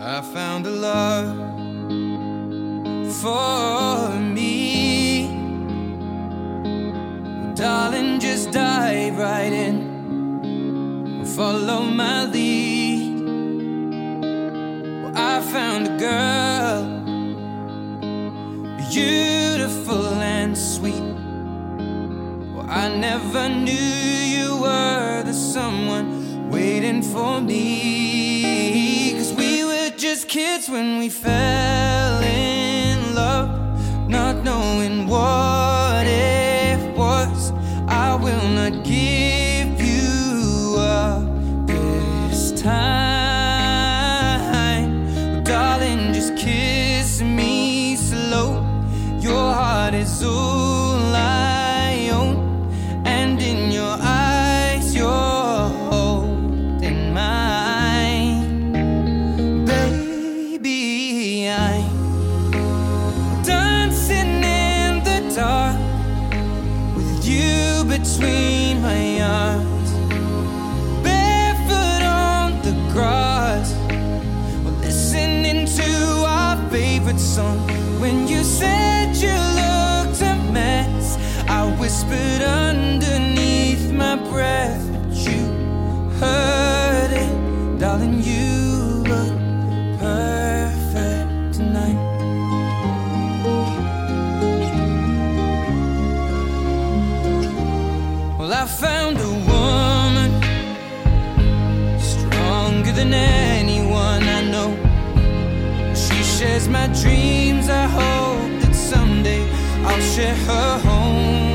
I found a love for me. Well, darling, just dive right in, follow my lead. Well, I found a girl, beautiful and sweet. Well, I never knew you were the someone waiting for me. 'Cause we were just kids when we fell in love, not knowing what it was. I will not give you up this time. Well, darling, just kiss me slow. Your heart is all I own, and in your eyes you're holding mine. Baby, I'm dancing in the dark with you between my arms, barefoot on the grass. We're listening to our favorite song. When you said you looked a mess, I whispered underneath my breath, but you heard it. Darling, you look perfect tonight. Well, I found a woman stronger than anyone I know. She shares my dreams. I hope that someday I'll share her home.